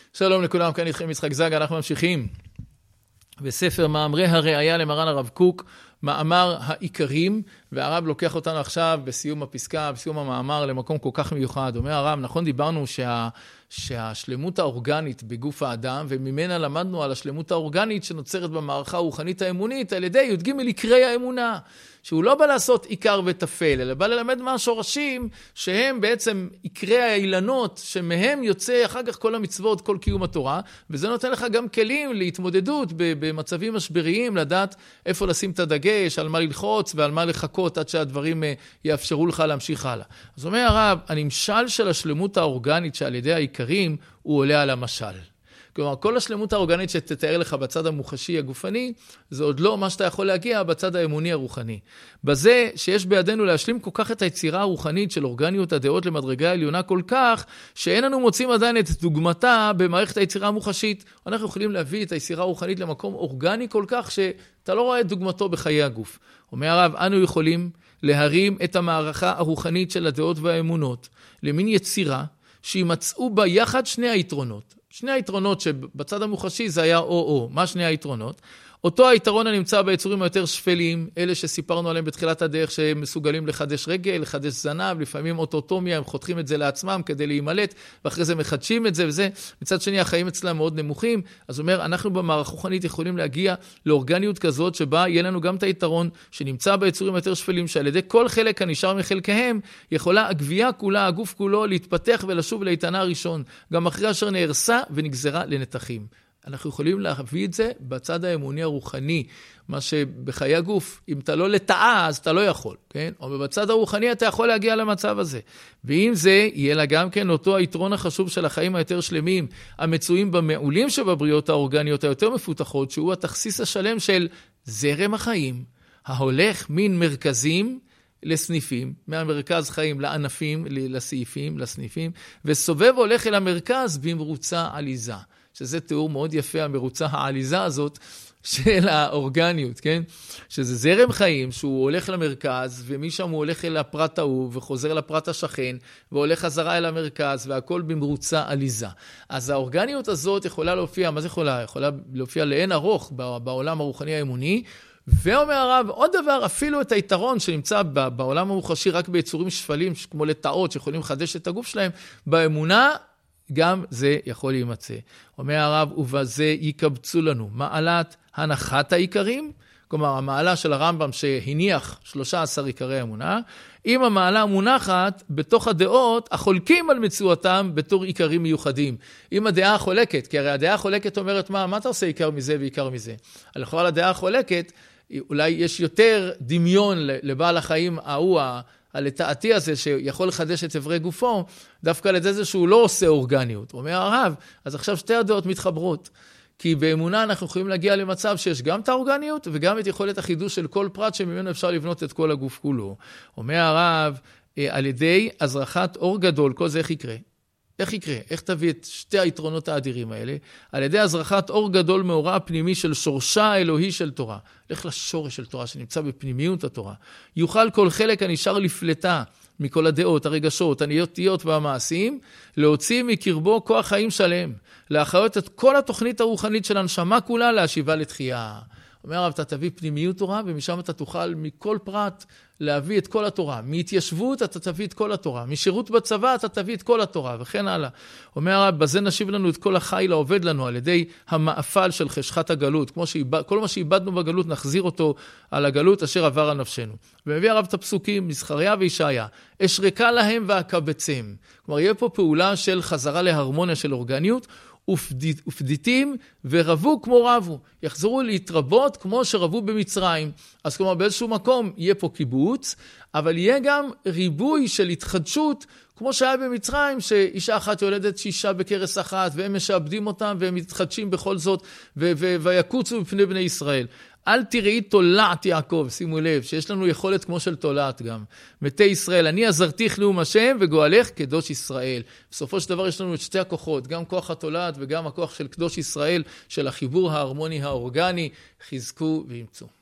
שלום לכולם, כאן איתכם יצחק זג, אנחנו ממשיכים בספר מאמרי הראייה למרן הרב קוק, מאמר העיקרים, והרב לוקח אותנו עכשיו בסיום הפסקה, בסיום המאמר למקום כל כך מיוחד. אומר הרב, נכון דיברנו שהשלמות האורגנית בגוף האדם, וממנה למדנו על השלמות האורגנית שנוצרת במערכה הרוחנית האמונית, על ידי י"ג עיקרי האמונה, שהוא לא בא לעשות עיקר וטפל, אלא בא ללמד מהשורשים שהם בעצם עיקרי האילנות, שמהם יוצא אחר כך כל המצוות, כל קיום התורה, וזה נותן לך גם כלים להתמודדות במצבים משבריים, לדעת איפה לשים את הדגש, על מה ללחוץ ועל מה לחכות, עד שהדברים יאפשרו לך להמשיך הלאה. אז אומר הרב, הנמשל של השלמות האורגנית שעל ידי העיקרים, הוא עולה על המשל. כלומר, כל השלמות האורגנית שתתאר לך בצד המוחשי הגופני, זה עוד לא מה שאתה יכול להגיע בצד האמוני הרוחני. בזה שיש בידינו להשלים כל כך את היצירה הרוחנית של אורגניות הדעות למדרגה העליונה כל כך, שאין לנו מוצאים עדיין את דוגמתה במערכת היצירה המוחשית. אנחנו יכולים להביא את היצירה הרוחנית למקום אורגני כל כך, שאתה לא רואה את דוגמתו בחיי הגוף. אומר הרב, אנו יכולים להרים את המערכה הרוחנית של הדעות והאמונות, למין יצירה שימצאו בה יחד שני היתרונות. שני היתרונות שבצד המוחשי זה היה או. מה שני היתרונות? אותו היתרון הנמצא ביצורים היותר שפלים, אלה שסיפרנו עליהם בתחילת הדרך, שהם מסוגלים לחדש רגל, לחדש זנב, לפעמים אוטוטומיה, הם חותכים את זה לעצמם כדי להימלט, ואחרי זה מחדשים את זה וזה. מצד שני, החיים אצלם מאוד נמוכים. אז אומר, אנחנו במערכה רוחנית יכולים להגיע לאורגניות כזאת, שבה יהיה לנו גם את היתרון שנמצא ביצורים היותר שפלים, שעל ידי כל חלק הנשאר מחלקיהם, יכולה הגבייה כולה, הגוף כולו, להתפתח ולשוב לאיתנה הראשון, גם אחרי אשר נהרסה ונגזרה לנתחים. אנחנו יכולים להביא את זה בצד האמוני הרוחני, מה שבחיי הגוף, אם אתה לא לטעה, אז אתה לא יכול, כן? או בצד הרוחני אתה יכול להגיע למצב הזה. ואם זה, יהיה לה גם כן אותו היתרון החשוב של החיים היותר שלמים, המצויים במעולים שבבריות האורגניות היותר מפותחות, שהוא התכסיס השלם של זרם החיים, ההולך מן מרכזים לסניפים, מהמרכז חיים לענפים, לסעיפים, לסניפים, וסובב הולך אל המרכז במרוצה עליזה. שזה תיאור מאוד יפה, המרוצה העליזה הזאת של האורגניות, כן? שזה זרם חיים שהוא הולך למרכז, ומשם הוא הולך אל הפרט ההוא, וחוזר לפרט השכן, והולך חזרה אל המרכז, והכל במרוצה עליזה. אז האורגניות הזאת יכולה להופיע, מה זה יכולה? יכולה להופיע לאין ארוך בעולם הרוחני האמוני, ואומר הרב, עוד דבר, אפילו את היתרון שנמצא בעולם המוחשי רק ביצורים שפלים, כמו לטעות, שיכולים לחדש את הגוף שלהם, באמונה, גם זה יכול להימצא. אומר הרב, ובזה יקבצו לנו מעלת הנחת העיקרים, כלומר המעלה של הרמב"ם שהניח 13 עיקרי אמונה, עם המעלה המונחת בתוך הדעות החולקים על מצואתם בתור עיקרים מיוחדים. עם הדעה החולקת, כי הרי הדעה החולקת אומרת מה אתה עושה עיקר מזה ועיקר מזה? על כל הדעה החולקת, אולי יש יותר דמיון לבעל החיים ההוא, הלטעתי הזה שיכול לחדש את עברי גופו, דווקא לזה זה שהוא לא עושה אורגניות. אומר הרב, אז עכשיו שתי הדעות מתחברות. כי באמונה אנחנו יכולים להגיע למצב שיש גם את האורגניות, וגם את יכולת החידוש של כל פרט שממנו אפשר לבנות את כל הגוף כולו. אומר הרב, על ידי הזרחת אור גדול, כל זה איך יקרה? איך יקרה? איך תביא את שתי היתרונות האדירים האלה? על ידי הזרחת אור גדול מאורה הפנימי של שורשה האלוהי של תורה. לך לשורש של תורה שנמצא בפנימיות התורה. יוכל כל חלק הנשאר לפלטה מכל הדעות, הרגשות, הנטיות והמעשים, להוציא מקרבו כוח חיים שלם, להחיות את כל התוכנית הרוחנית של הנשמה כולה להשיבה לתחייה. אומר הרב, אתה תביא פנימיות תורה, ומשם אתה תוכל מכל פרט להביא את כל התורה. מהתיישבות אתה תביא את כל התורה. משירות בצבא אתה תביא את כל התורה, וכן הלאה. אומר הרב, בזה נשיב לנו את כל החיל העובד לנו, על ידי המאפל של חשכת הגלות. כל מה שאיבדנו בגלות, נחזיר אותו על הגלות אשר עבר על נפשנו. ומביא הרב את הפסוקים, מזכריה וישעיה. אשרקה להם ואקבצם. כלומר, יהיה פה פעולה של חזרה להרמוניה של אורגניות, ופדיטים ורבו כמו רבו, יחזרו להתרבות כמו שרבו במצרים. אז כלומר באיזשהו מקום יהיה פה קיבוץ, אבל יהיה גם ריבוי של התחדשות, כמו שהיה במצרים, שאישה אחת יולדת 6 בקרס אחת, והם משעבדים אותם והם מתחדשים בכל זאת, ויקוצו בפני בני ישראל. אל תראי תולעת יעקב, שימו לב, שיש לנו יכולת כמו של תולעת גם. מתי ישראל, אני עזרתיך נאום השם וגואלך קדוש ישראל. בסופו של דבר יש לנו את שתי הכוחות, גם כוח התולעת וגם הכוח של קדוש ישראל, של החיבור ההרמוני האורגני, חזקו וימצאו.